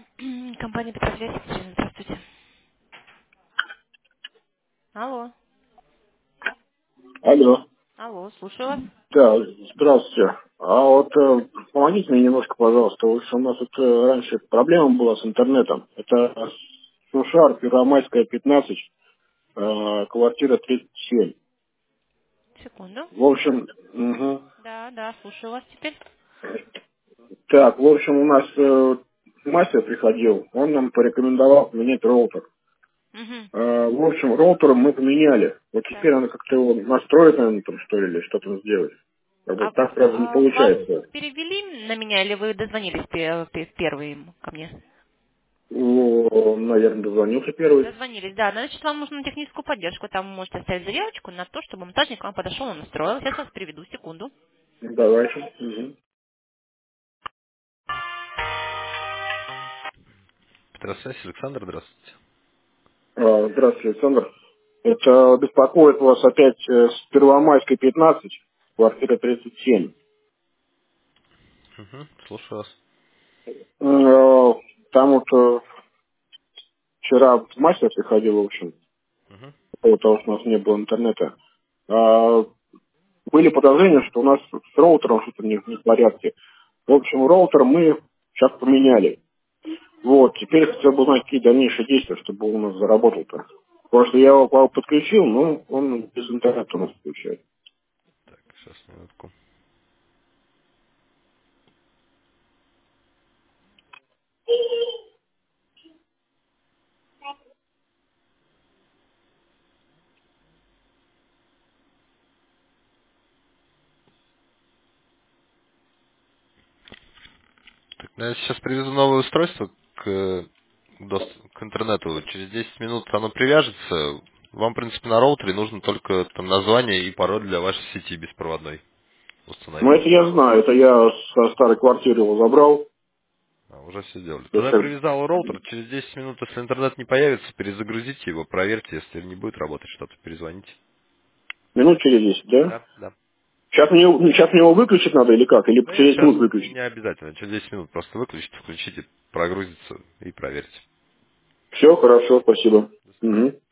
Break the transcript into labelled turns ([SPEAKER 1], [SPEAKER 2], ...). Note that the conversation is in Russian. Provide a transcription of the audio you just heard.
[SPEAKER 1] Компания Петросвязь. Здравствуйте. Алло.
[SPEAKER 2] Алло.
[SPEAKER 1] Алло, слушаю вас.
[SPEAKER 2] Да, здравствуйте. А вот помогите мне немножко, пожалуйста. В общем, у нас тут раньше проблема была с интернетом. Это Сушар, Первомайская, 15, квартира 37.
[SPEAKER 1] Секунду.
[SPEAKER 2] В общем,
[SPEAKER 1] Да, слушаю вас теперь.
[SPEAKER 2] так, в общем, у нас мастер приходил, он нам порекомендовал поменять роутер.
[SPEAKER 1] Угу.
[SPEAKER 2] В общем, роутер мы поменяли. Вот
[SPEAKER 1] Так.
[SPEAKER 2] теперь надо как-то его настроить, наверное, там, что ли, или что там сделать. Как бы так, правда, не
[SPEAKER 1] Вас
[SPEAKER 2] получается.
[SPEAKER 1] перевели на меня или вы дозвонились первым ко мне?
[SPEAKER 2] Наверное, дозвонился первый.
[SPEAKER 1] Дозвонились, да. Значит, вам нужно техническую поддержку. Там вы можете оставить заявочку на то, чтобы монтажник к вам подошел и настроил. Сейчас вас переведу, секунду.
[SPEAKER 2] Давайте. Мгм.
[SPEAKER 3] Петросвязь, Александр, здравствуйте.
[SPEAKER 2] Здравствуйте, Александр. Это беспокоит вас опять с Первомайской, 15, квартира 37.
[SPEAKER 3] Угу, слушаю вас.
[SPEAKER 2] Там вот вчера мастер приходил, в общем,
[SPEAKER 3] Угу.
[SPEAKER 2] по поводу того, что у нас не было интернета. А, Были подозрения, что у нас с роутером что-то не в порядке. В общем, роутер мы сейчас поменяли. Вот, теперь хотел бы узнать, какие дальнейшие действия, чтобы он у нас заработал-то. Потому что я его подключил, но он без интернета у нас включает.
[SPEAKER 3] Так, сейчас, минутку. Так, ну, я сейчас привезу новое устройство к интернету. Через 10 минут оно привяжется. Вам, в принципе, на роутере нужно только там название и пароль для вашей сети беспроводной
[SPEAKER 2] Ну,
[SPEAKER 3] установить.
[SPEAKER 2] это я знаю, это я со старой квартиры его забрал.
[SPEAKER 3] Уже все сделали.
[SPEAKER 2] То
[SPEAKER 3] Тогда
[SPEAKER 2] есть,
[SPEAKER 3] я привязал роутер. Через 10 минут, если интернет не появится, перезагрузите его, проверьте. Если не будет работать что-то, перезвоните.
[SPEAKER 2] минут через 10, да?
[SPEAKER 3] Да, да.
[SPEAKER 2] Сейчас мне его выключить надо или как? Или
[SPEAKER 3] Да нет,
[SPEAKER 2] через 10
[SPEAKER 3] сейчас
[SPEAKER 2] минут
[SPEAKER 3] не
[SPEAKER 2] выключить?
[SPEAKER 3] обязательно. Через 10 минут просто выключите, включите, прогрузится и проверьте.
[SPEAKER 2] Все, хорошо, спасибо.
[SPEAKER 3] До свидания.
[SPEAKER 2] Угу.